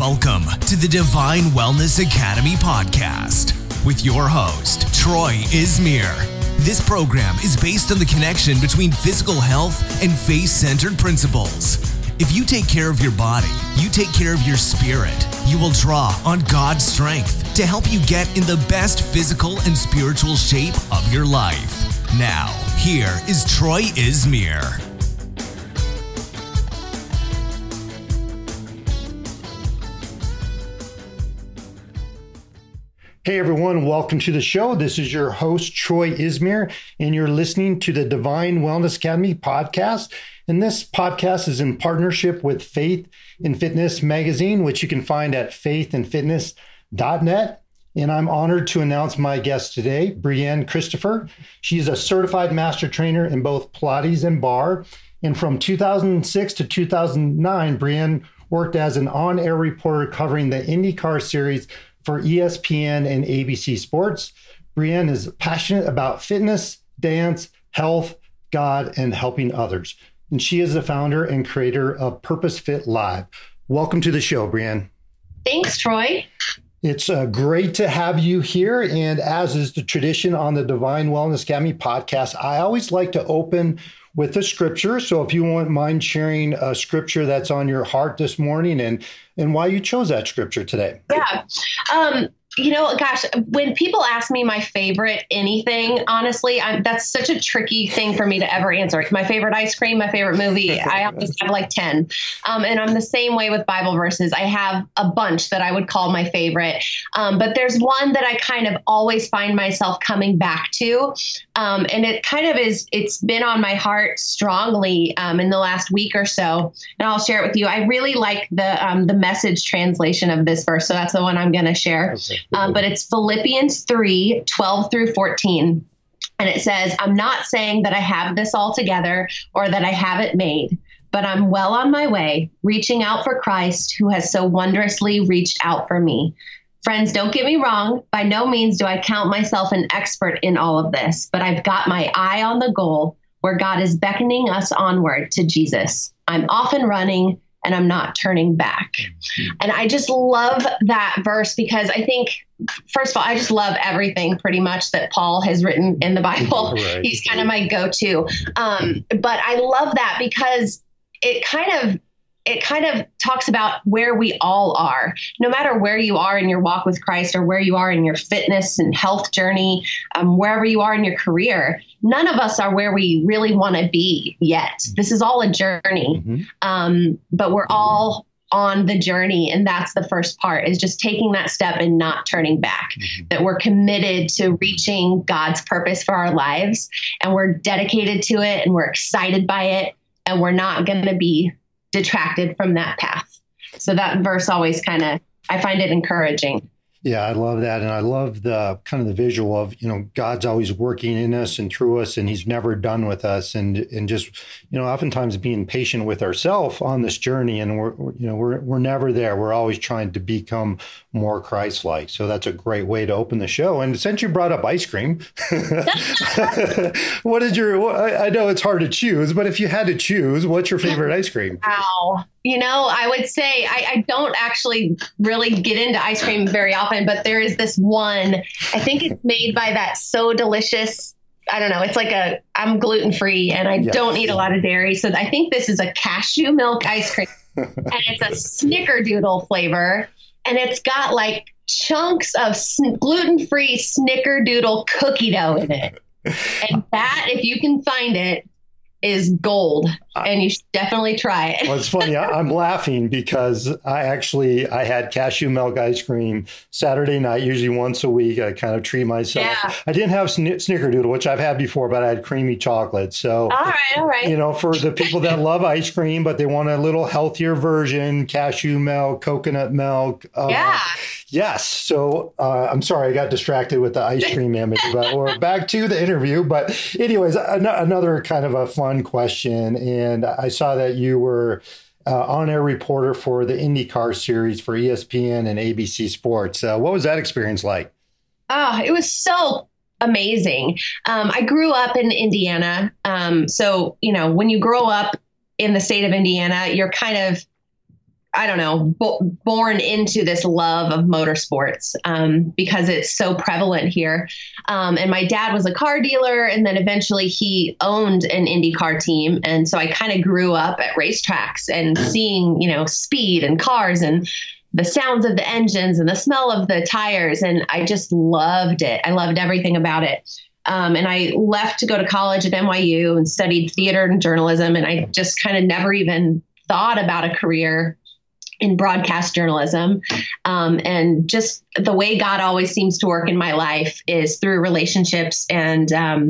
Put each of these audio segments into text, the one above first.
Welcome to the Divine Wellness Academy podcast with your host, Troy Izmir. This program is based on the connection between physical health and faith-centered principles. If you take care of your body, you take care of your spirit. You will draw on God's strength to help you get in the best physical and spiritual shape of your life. Now, here is Troy Izmir. Hey everyone, welcome to the show. This is your host, Troy Izmir, and you're listening to the Divine Wellness Academy podcast. And this podcast is in partnership with Faith and Fitness magazine, which you can find at faithandfitness.net. And I'm honored to announce my guest today, Brienne Christopher. She's a certified master trainer in both Pilates and barre. And from 2006 to 2009, Brienne worked as an on-air reporter covering the IndyCar series for ESPN and ABC Sports. Brienne is passionate about fitness, dance, health, God, and helping others. And she is the founder and creator of Purpose Fit Live. Welcome to the show, Brienne. Thanks, Troy. It's great to have you here. And as is the tradition on the Divine Wellness Academy podcast, I always like to open with a scripture. So if you wouldn't mind sharing a scripture that's on your heart this morning and why you chose that scripture today. Yeah. When people ask me my favorite anything, honestly, that's such a tricky thing for me to ever answer. My favorite ice cream, my favorite movie, I always have like 10. And I'm the same way with Bible verses. I have a bunch that I would call my favorite. But there's one that I kind of always find myself coming back to. And it kind of it's been on my heart strongly in the last week or so. And I'll share it with you. I really like the Message translation of this verse. So that's the one I'm going to share. Okay. But it's Philippians 3:12 through 14. And it says, I'm not saying that I have this all together or that I have it made, but I'm well on my way, reaching out for Christ who has so wondrously reached out for me. Friends, don't get me wrong. By no means do I count myself an expert in all of this, but I've got my eye on the goal where God is beckoning us onward to Jesus. I'm off and running, and I'm not turning back. And I just love that verse because I think, first of all, I just love everything pretty much that Paul has written in the Bible. Right. He's kind of my go-to. But I love that because it kind of talks about where we all are, no matter where you are in your walk with Christ or where you are in your fitness and health journey, wherever you are in your career. None of us are where we really want to be yet. This is all a journey, but we're all on the journey. And that's the first part, is just taking that step and not turning back, that we're committed to reaching God's purpose for our lives, and we're dedicated to it, and we're excited by it, and we're not going to be detracted from that path. So that verse always I find it encouraging. Yeah, I love that. And I love the kind of the visual of, God's always working in us and through us, and he's never done with us. And just, oftentimes being patient with ourselves on this journey. And we're never there. We're always trying to become more Christ-like. So that's a great way to open the show. And since you brought up ice cream, what is I know it's hard to choose, but if you had to choose, what's your favorite ice cream? Wow. I would say I don't actually really get into ice cream very often, but there is this one, I think it's made by that So Delicious. I don't know. It's like I'm gluten-free and I don't eat a lot of dairy. So I think this is a cashew milk ice cream and it's a snickerdoodle flavor. And it's got like chunks of gluten-free snickerdoodle cookie dough in it. And that, if you can find it, is gold, and you should definitely try it. Well, it's funny. I'm laughing because I had cashew milk ice cream Saturday night, usually once a week. I kind of treat myself. Yeah. I didn't have snickerdoodle, which I've had before, but I had creamy chocolate. So, all right. For the people that love ice cream, but they want a little healthier version, cashew milk, coconut milk. Yes. So I'm sorry, I got distracted with the ice cream image, but we're back to the interview. But anyways, another kind of a fun question. And I saw that you were on-air reporter for the IndyCar series for ESPN and ABC Sports. What was that experience like? Oh, it was so amazing. I grew up in Indiana. So, when you grow up in the state of Indiana, you're kind of I don't know, born into this love of motorsports because it's so prevalent here. And my dad was a car dealer, and then eventually he owned an IndyCar team. And so I kind of grew up at racetracks and seeing, speed and cars and the sounds of the engines and the smell of the tires. And I just loved it. I loved everything about it. And I left to go to college at NYU and studied theater and journalism. And I just kind of never even thought about a career in broadcast journalism. And just the way God always seems to work in my life is through relationships and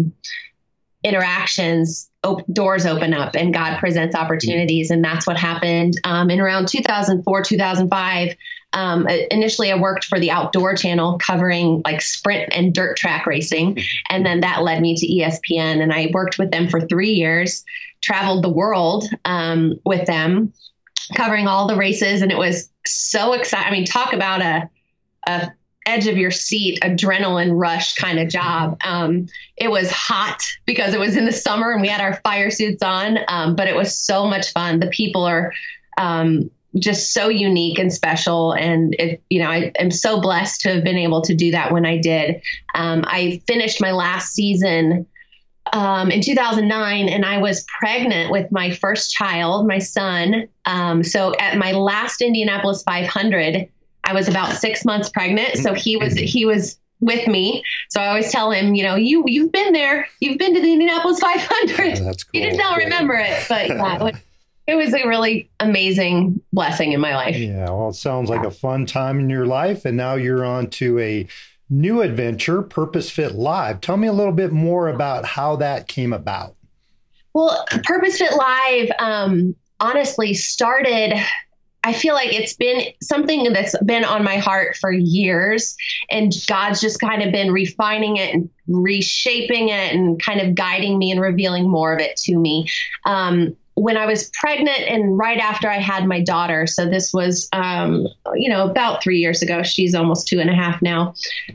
interactions. Doors open up and God presents opportunities. And that's what happened in around 2004, 2005. Initially, I worked for the Outdoor Channel covering like sprint and dirt track racing. And then that led me to ESPN. And I worked with them for 3 years, traveled the world with them, covering all the races. And it was so exciting. I mean, talk about a edge of your seat, adrenaline rush kind of job. It was hot because it was in the summer and we had our fire suits on, but it was so much fun. The people are just so unique and special. And, I am so blessed to have been able to do that when I did. I finished my last season in 2009, and I was pregnant with my first child, my son. So at my last Indianapolis 500, I was about 6 months pregnant. So he was with me. So I always tell him, you've been there, you've been to the Indianapolis 500. Oh, that's cool. You just don't remember it, but yeah, it was a really amazing blessing in my life. Yeah. Well, it sounds like a fun time in your life. And now you're on to a new adventure, Purpose Fit Live. Tell me a little bit more about how that came about. Well, Purpose Fit Live, honestly started, I feel like it's been something that's been on my heart for years, and God's just kind of been refining it and reshaping it and kind of guiding me and revealing more of it to me. When I was pregnant and right after I had my daughter, so this was, about 3 years ago, she's almost 2.5 now.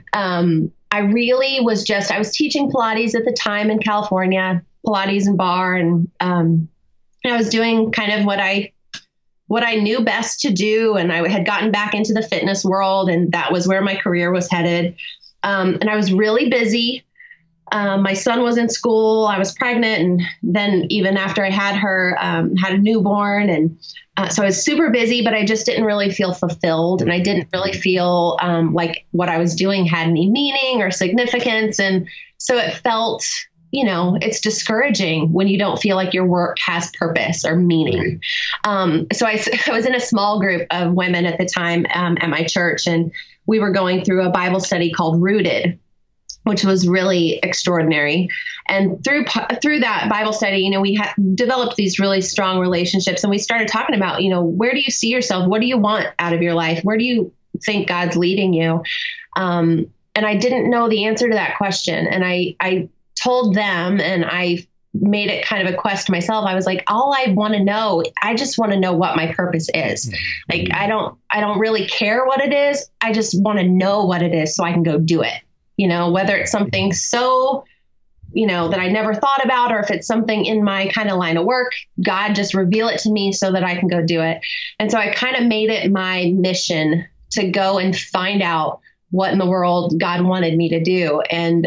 I really was I was teaching Pilates at the time in California, Pilates and bar. And I was doing kind of what I knew best to do. And I had gotten back into the fitness world, and that was where my career was headed. And I was really busy. My son was in school, I was pregnant. And then even after I had her, had a newborn. And so I was super busy, but I just didn't really feel fulfilled. And I didn't really feel like what I was doing had any meaning or significance. And so it felt, it's discouraging when you don't feel like your work has purpose or meaning. So I was in a small group of women at the time at my church, and we were going through a Bible study called Rooted, which was really extraordinary. And through that Bible study, we had developed these really strong relationships, and we started talking about, where do you see yourself? What do you want out of your life? Where do you think God's leading you? And I didn't know the answer to that question. And I told them, and I made it kind of a quest myself. I was like, all I want to know, I just want to know what my purpose is. Like, I don't really care what it is. I just want to know what it is so I can go do it. Whether it's something so, that I never thought about, or if it's something in my kind of line of work, God just reveal it to me so that I can go do it. And so I kind of made it my mission to go and find out what in the world God wanted me to do. And,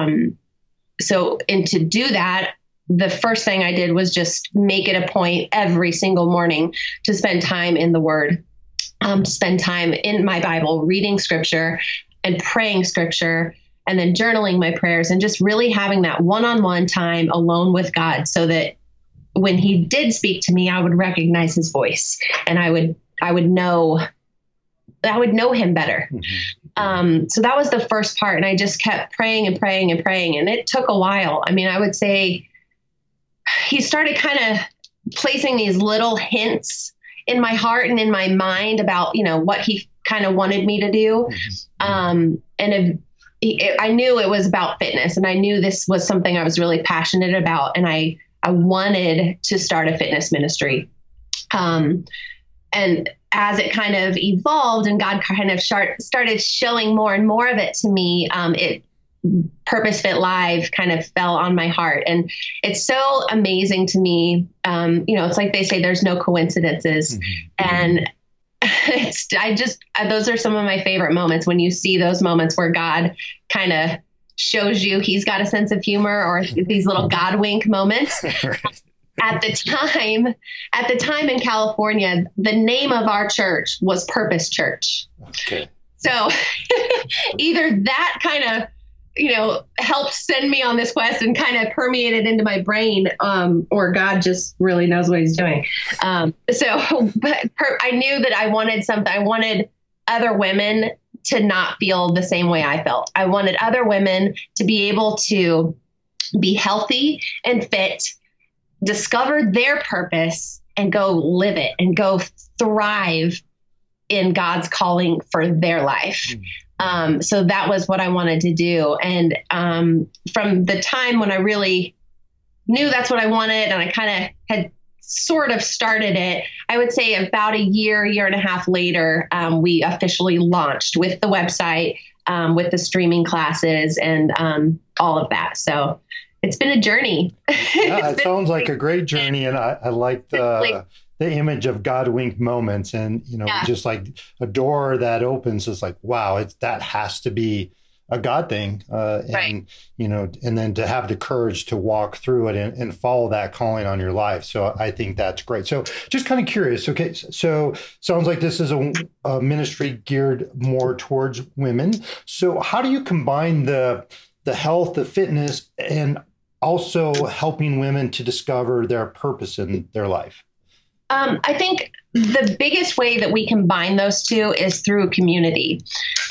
and to do that, the first thing I did was just make it a point every single morning to spend time in the Word, spend time in my Bible, reading Scripture and praying Scripture, and then journaling my prayers, and just really having that one-on-one time alone with God, so that when He did speak to me, I would recognize His voice, and I would know Him better. So that was the first part. And I just kept praying and praying and praying. And it took a while. I mean, I would say He started kind of placing these little hints in my heart and in my mind about, what He kind of wanted me to do. I knew it was about fitness, and I knew this was something I was really passionate about. And I wanted to start a fitness ministry. And as it kind of evolved and God kind of started showing more and more of it to me, Purpose Fit Live kind of fell on my heart. And it's so amazing to me. It's like they say, there's no coincidences. And those are some of my favorite moments, when you see those moments where God kind of shows you he's got a sense of humor, or these little God wink moments. At the time in California, the name of our church was Purpose Church. Okay. So either that kind of, helped send me on this quest and kind of permeated into my brain, or God just really knows what he's doing. But I knew that I wanted something. I wanted other women to not feel the same way I felt. I wanted other women to be able to be healthy and fit, discover their purpose, and go live it and go thrive in God's calling for their life. So that was what I wanted to do. And from the time when I really knew that's what I wanted, and I kind of had sort of started it, I would say about a year and a half later, we officially launched with the website, with the streaming classes, and all of that. So it's been a journey. Yeah, it sounds like a great journey. And I like the image of God wink moments, and, just like a door that opens is like, wow, that has to be a God thing. And, and then to have the courage to walk through it and follow that calling on your life. So I think that's great. So just kind of curious. Okay. So sounds like this is a ministry geared more towards women. So how do you combine the health, the fitness, and also helping women to discover their purpose in their life? I think the biggest way that we combine those two is through community.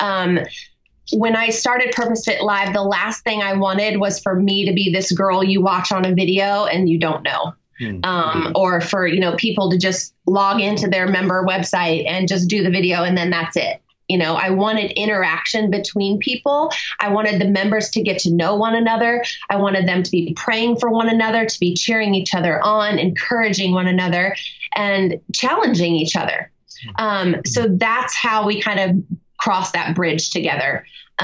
When I started Purpose Fit Live, the last thing I wanted was for me to be this girl you watch on a video and you don't know. Or for, people to just log into their member website and just do the video and then that's it. I wanted interaction between people. I wanted the members to get to know one another. I wanted them to be praying for one another, to be cheering each other on, encouraging one another, and challenging each other. So that's how we kind of cross that bridge together,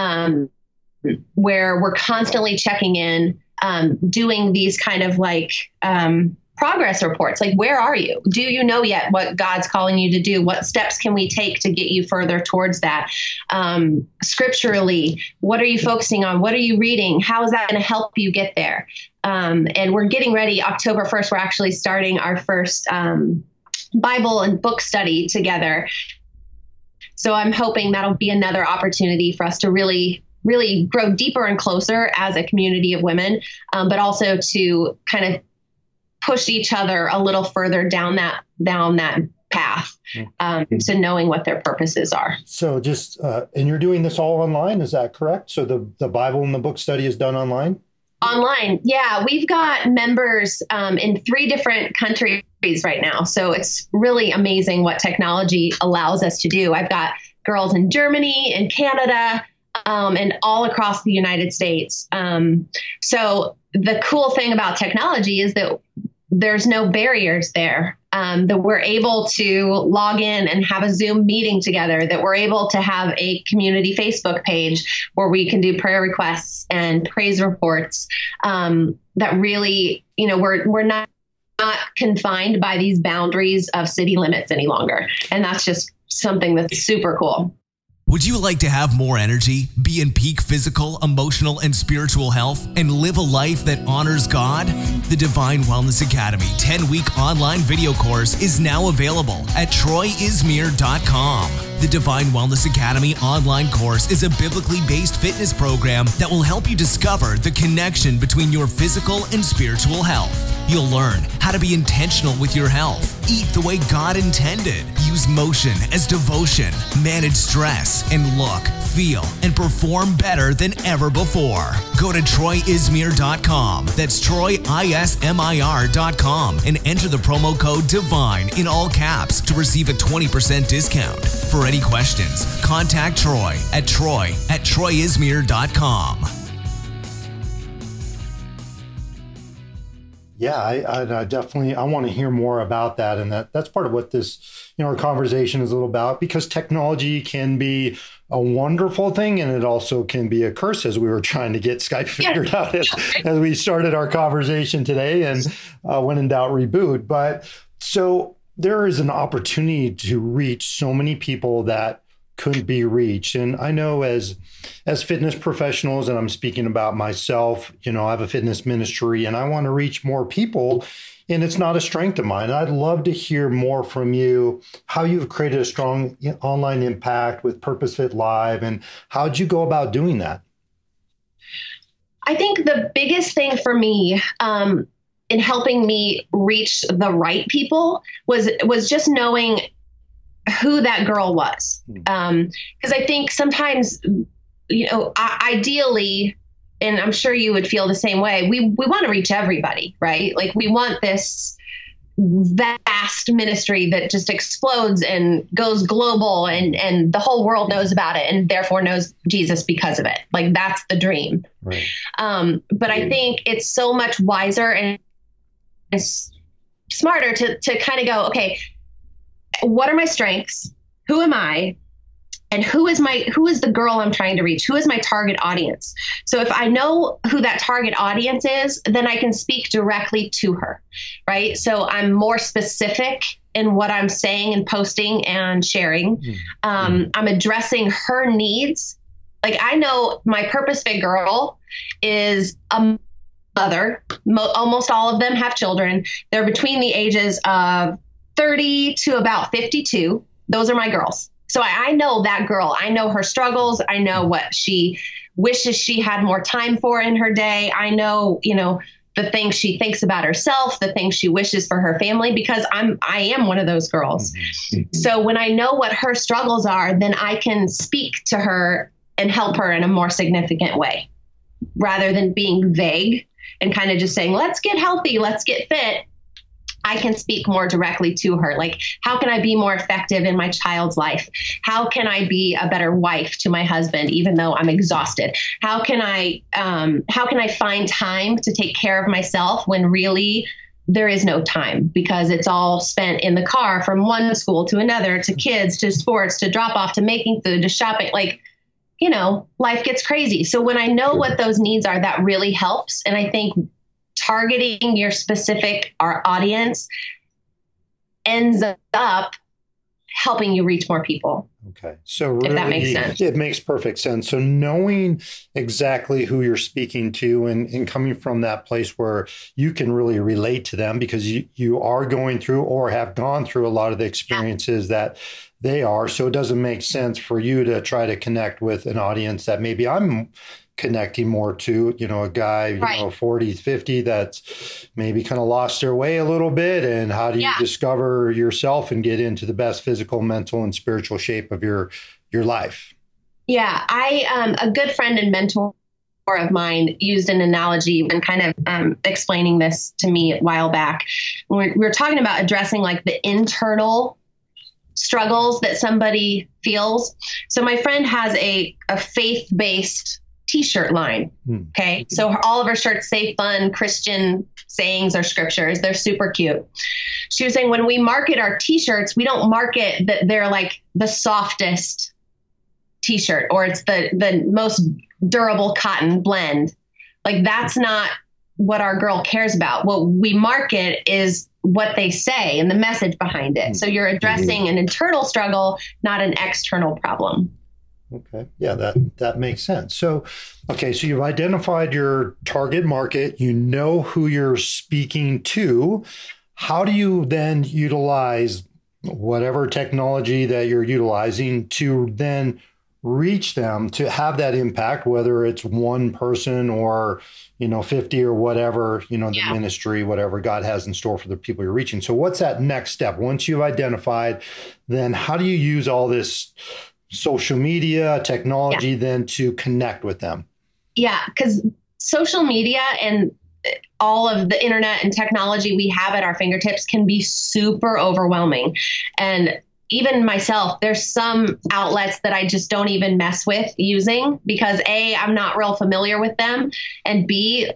where we're constantly checking in, doing these kind of like progress reports. Like, where are you? Do you know yet what God's calling you to do? What steps can we take to get you further towards that? Scripturally, what are you focusing on? What are you reading? How is that going to help you get there? And we're getting ready. October 1st, we're actually starting our first Bible and book study together. So I'm hoping that'll be another opportunity for us to really grow deeper and closer as a community of women, but also to kind of push each other a little further down that path, to knowing what their purposes are. So just, and you're doing this all online, is that correct? So the Bible and the book study is done online? Online. Yeah. We've got members in 3 different countries right now. So it's really amazing what technology allows us to do. I've got girls in Germany and Canada, and all across the United States. So the cool thing about technology is that there's no barriers there, that we're able to log in and have a Zoom meeting together, that we're able to have a community Facebook page where we can do prayer requests and praise reports, that really, we're not confined by these boundaries of city limits any longer. And that's just something that's super cool. Would you like to have more energy, be in peak physical, emotional, and spiritual health, and live a life that honors God? The Divine Wellness Academy 10-week online video course is now available at troyismir.com. The Divine Wellness Academy online course is a biblically based fitness program that will help you discover the connection between your physical and spiritual health. You'll learn how to be intentional with your health, eat the way God intended, use motion as devotion, manage stress, and look, feel, and perform better than ever before. Go to troyismir.com. That's troyismir.com and enter the promo code DIVINE in all caps to receive a 20% discount. For any questions, contact Troy at troyismir.com. Yeah, I definitely, I want to hear more about that. And that's part of what this, our conversation is a little about, because technology can be a wonderful thing and it also can be a curse, as we were trying to get Skype figured out as we started our conversation today, and when in doubt, reboot. But so there is an opportunity to reach so many people that couldn't be reached. And I know as fitness professionals, and I'm speaking about myself, I have a fitness ministry and I want to reach more people, and it's not a strength of mine. I'd love to hear more from you, how you've created a strong online impact with Purpose Fit Live, and how'd you go about doing that? I think the biggest thing for me, in helping me reach the right people was just knowing who that girl was. Because I think sometimes, ideally, and I'm sure you would feel the same way, we want to reach everybody, right? Like we want this vast ministry that just explodes and goes global and the whole world knows about it and therefore knows Jesus because of it. Like that's the dream. Right. But I think it's so much wiser and smarter to kind of go, okay, what are my strengths? Who am I? And who is the girl I'm trying to reach? Who is my target audience? So if I know who that target audience is, then I can speak directly to her, right? So I'm more specific in what I'm saying and posting and sharing. I'm addressing her needs. Like I know my Purpose Fit girl is a mother. Almost all of them have children. They're between the ages of 30 to about 52. Those are my girls. So I know that girl. I know her struggles. I know what she wishes she had more time for in her day. I know, the things she thinks about herself, the things she wishes for her family, because I am one of those girls. So when I know what her struggles are, then I can speak to her and help her in a more significant way rather than being vague and kind of just saying, let's get healthy, let's get fit. I can speak more directly to her. Like, how can I be more effective in my child's life? How can I be a better wife to my husband, even though I'm exhausted? How can I find time to take care of myself when really there is no time because it's all spent in the car from one school to another, to kids, to sports, to drop off, to making food, to shopping. Like, life gets crazy. So when I know what those needs are, that really helps. And I think targeting your specific audience ends up helping you reach more people. Okay. So really, if that makes sense. It makes perfect sense. So knowing exactly who you're speaking to and coming from that place where you can really relate to them because you are going through or have gone through a lot of the experiences that they are. So it doesn't make sense for you to try to connect with an audience that maybe I'm connecting more to, a guy, right. 40, 50, that's maybe kind of lost their way a little bit. And how do you discover yourself and get into the best physical, mental, and spiritual shape of your life? Yeah. A good friend and mentor of mine used an analogy when kind of explaining this to me a while back. We were talking about addressing like the internal struggles that somebody feels. So my friend has a faith-based T-shirt line. Okay. So all of her shirts say fun Christian sayings or scriptures. They're super cute. She was saying when we market our T-shirts, we don't market that they're like the softest T-shirt or it's the most durable cotton blend. Like that's not what our girl cares about. What we market is what they say and the message behind it. So you're addressing an internal struggle, not an external problem. Okay. Yeah, that makes sense. So you've identified your target market, you know who you're speaking to. How do you then utilize whatever technology that you're utilizing to then reach them to have that impact, whether it's one person or, 50 or whatever, the ministry, whatever God has in store for the people you're reaching. So what's that next step? Once you've identified, then how do you use all this social media technology then to connect with them? Yeah, because social media and all of the internet and technology we have at our fingertips can be super overwhelming. And even myself, there's some outlets that I just don't even mess with using because A, I'm not real familiar with them. And B,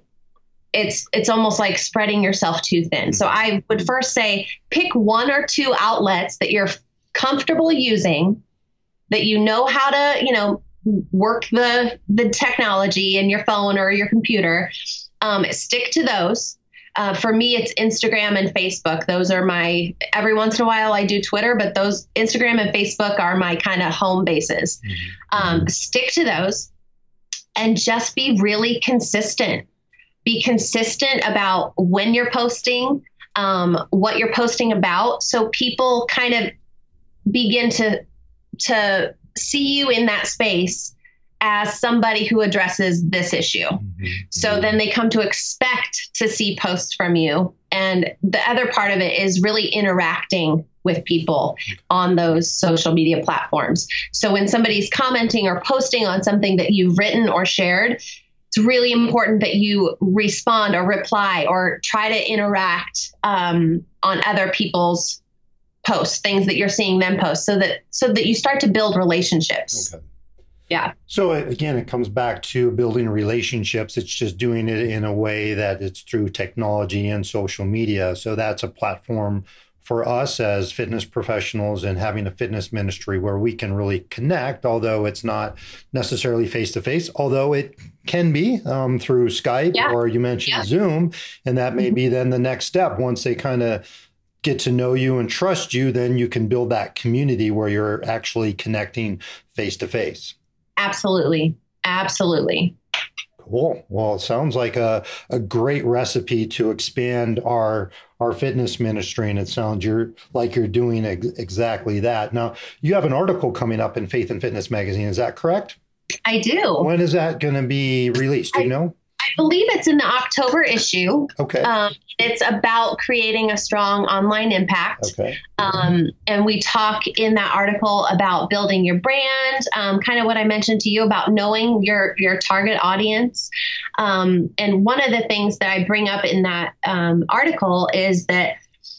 it's almost like spreading yourself too thin. So I would first say pick one or two outlets that you're comfortable using, that you know how to, work the technology in your phone or your computer, stick to those. For me, it's Instagram and Facebook. Those are every once in a while I do Twitter, but those Instagram and Facebook are my kind of home bases. Stick to those and just be really consistent. Be consistent about when you're posting, what you're posting about. So people kind of begin to see you in that space as somebody who addresses this issue. So then they come to expect to see posts from you. And the other part of it is really interacting with people on those social media platforms. So when somebody's commenting or posting on something that you've written or shared, it's really important that you respond or reply or try to interact on other people's posts, things that you're seeing them post, so that you start to build relationships. Okay. Yeah. So again, it comes back to building relationships. It's just doing it in a way that it's through technology and social media. So that's a platform for us as fitness professionals and having a fitness ministry where we can really connect, although it's not necessarily face-to-face, although it can be through Skype or you mentioned Zoom. And that may be then the next step. Once they kind of get to know you and trust you, then you can build that community where you're actually connecting face-to-face. Absolutely. Absolutely. Cool. Well, it sounds like a great recipe to expand our fitness ministry, and it sounds like you're doing exactly that. Now, you have an article coming up in Faith and Fitness magazine. Is that correct? I do. When is that going to be released? Do you know? I believe it's in the October issue. Okay. It's about creating a strong online impact. Okay. And we talk in that article about building your brand, kind of what I mentioned to you about knowing your target audience. And one of the things that I bring up in that article is that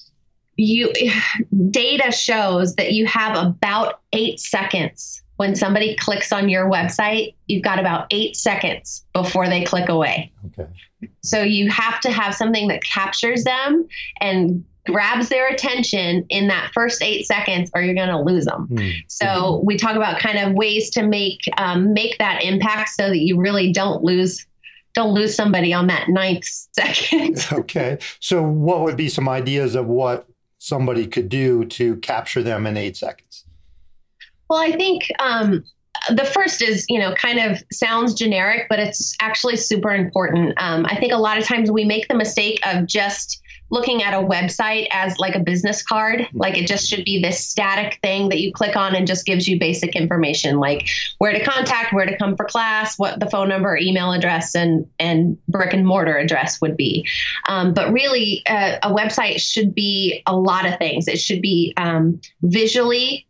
data shows that you have about 8 seconds. When somebody clicks on your website, you've got about 8 seconds before they click away. Okay. So you have to have something that captures them and grabs their attention in that first 8 seconds, or you're going to lose them. So we talk about kind of ways to make that impact so that you really don't lose somebody on that 9th second. Okay. So what would be some ideas of what somebody could do to capture them in 8 seconds? Well, I think the first is, kind of sounds generic, but it's actually super important. I think a lot of times we make the mistake of just looking at a website as like a business card. Like it just should be this static thing that you click on and just gives you basic information, like where to contact, where to come for class, what the phone number, email address, and brick and mortar address would be. But really, a website should be a lot of things. It should be visually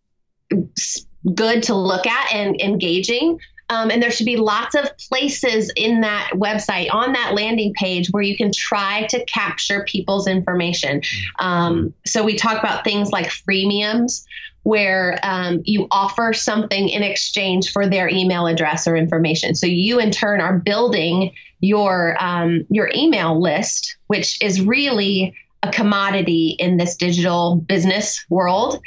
good to look at and engaging. And there should be lots of places in that website, on that landing page, where you can try to capture people's information. So we talk about things like freemiums, where you offer something in exchange for their email address or information. So you, in turn, are building your email list, which is really a commodity in this digital business world.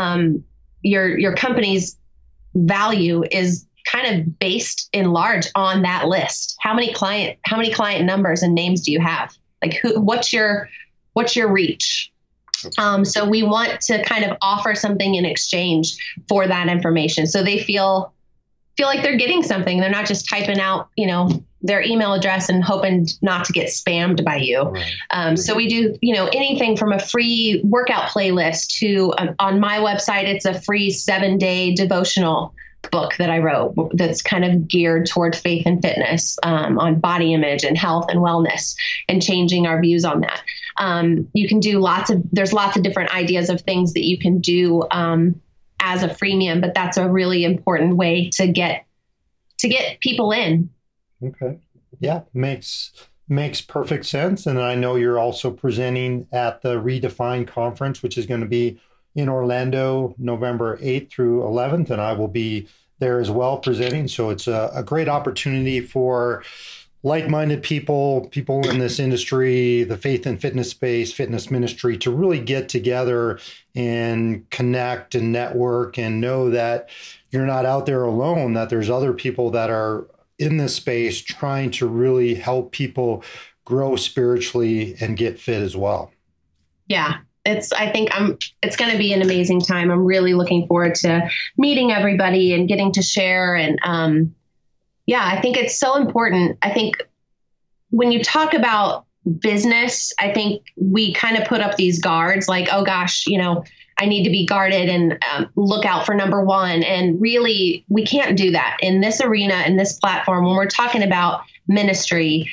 Your company's value is kind of based in large on that list. How many client numbers and names do you have? Like what's your reach? So we want to kind of offer something in exchange for that information. So they feel like they're getting something. They're not just typing out, their email address and hoping not to get spammed by you. Right. So we do, anything from a free workout playlist to on my website, it's a free 7-day devotional book that I wrote that's kind of geared toward faith and fitness, on body image and health and wellness, and changing our views on that. You can do there's lots of different ideas of things that you can do as a freemium, but that's a really important way to get people in. Okay. Yeah, makes perfect sense. And I know you're also presenting at the Redefine conference, which is going to be in Orlando, November 8th through 11th, and I will be there as well presenting. So it's a great opportunity for like-minded people in this industry, the faith and fitness space, fitness ministry, to really get together and connect and network and know that you're not out there alone, that there's other people that are in this space trying to really help people grow spiritually and get fit as well. Yeah. It's going to be an amazing time. I'm really looking forward to meeting everybody and getting to share. And I think it's so important. I think when you talk about business, I think we kind of put up these guards like, oh gosh, I need to be guarded and look out for number one. And really, we can't do that in this arena, in this platform. When we're talking about ministry,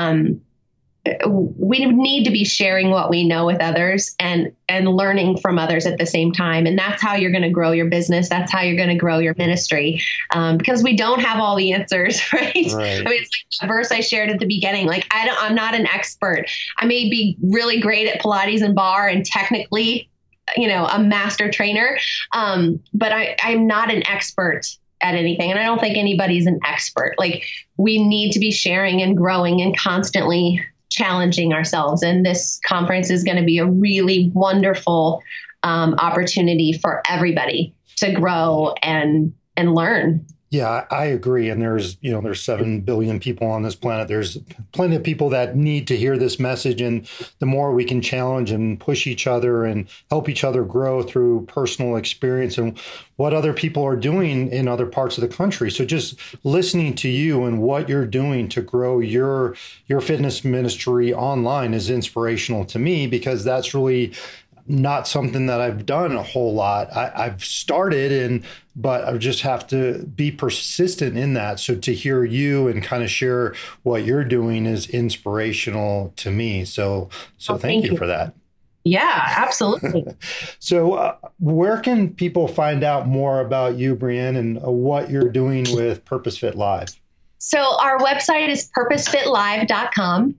we need to be sharing what we know with others and learning from others at the same time. And that's how you're going to grow your business. That's how you're going to grow your ministry, because we don't have all the answers, right? I mean, it's like the verse I shared at the beginning. Like, I'm not an expert. I may be really great at Pilates and bar and technically, a master trainer, but I'm not an expert at anything. And I don't think anybody's an expert. Like, we need to be sharing and growing and constantly challenging ourselves. And this conference is going to be a really wonderful opportunity for everybody to grow and learn. Yeah, I agree. And there's 7 billion people on this planet. There's plenty of people that need to hear this message. And the more we can challenge and push each other and help each other grow through personal experience and what other people are doing in other parts of the country. So just listening to you and what you're doing to grow your fitness ministry online is inspirational to me, because that's really not something that I've done a whole lot. I've started but I just have to be persistent in that. So to hear you and kind of share what you're doing is inspirational to me. So thank you for that. Yeah, absolutely. So where can people find out more about you, Brianne, and what you're doing with Purpose Fit Live? So our website is purposefitlive.com.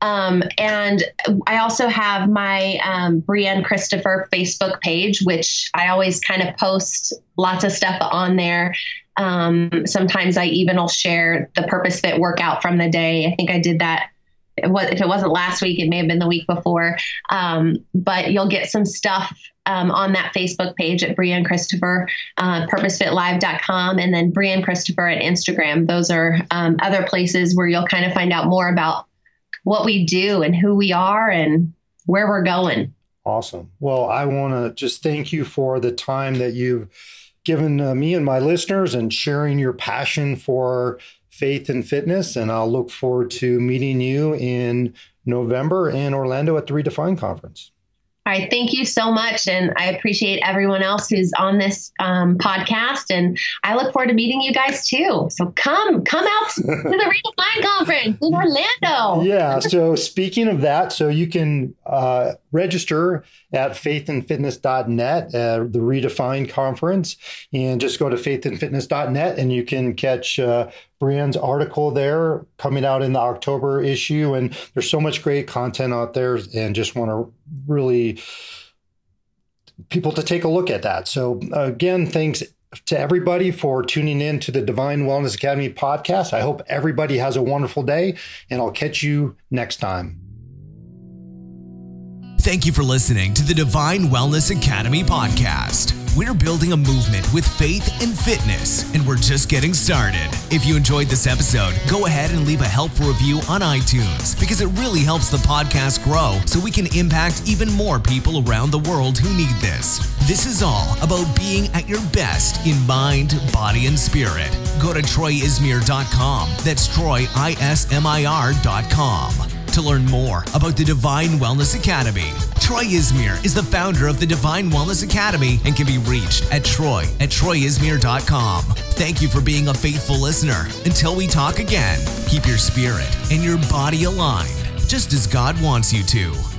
And I also have my Brianne Christopher Facebook page, which I always kind of post lots of stuff on there. Sometimes I even will share the Purpose Fit workout from the day. I think I did that. If it wasn't last week, it may have been the week before. But you'll get some stuff on that Facebook page at Brianne Christopher, purposefitlive.com, and then Brianne Christopher at Instagram. Those are other places where you'll kind of find out more about what we do and who we are and where we're going. Awesome. Well, I want to just thank you for the time that you've given me and my listeners and sharing your passion for faith and fitness. And I'll look forward to meeting you in November in Orlando at the Redefine Conference. All right. Thank you so much. And I appreciate everyone else who's on this podcast. And I look forward to meeting you guys too. So come out to the Redefine Conference in Orlando. Yeah. So speaking of that, so you can register at faithandfitness.net, the Redefine Conference, and just go to faithandfitness.net and you can catch Brianne's article there coming out in the October issue. And there's so much great content out there, and just want to really people to take a look at that. So again, thanks to everybody for tuning in to the Divine Wellness Academy podcast. I hope everybody has a wonderful day, and I'll catch you next time. Thank you for listening to the Divine Wellness Academy podcast. We're building a movement with faith and fitness, and we're just getting started. If you enjoyed this episode, go ahead and leave a helpful review on iTunes, because it really helps the podcast grow so we can impact even more people around the world who need this. This is all about being at your best in mind, body, and spirit. Go to TroyIsmir.com. That's TroyIsmir.com. to learn more about the Divine Wellness Academy. Troy Ismir is the founder of the Divine Wellness Academy and can be reached at troy@troyismir.com. Thank you for being a faithful listener. Until we talk again, keep your spirit and your body aligned, just as God wants you to.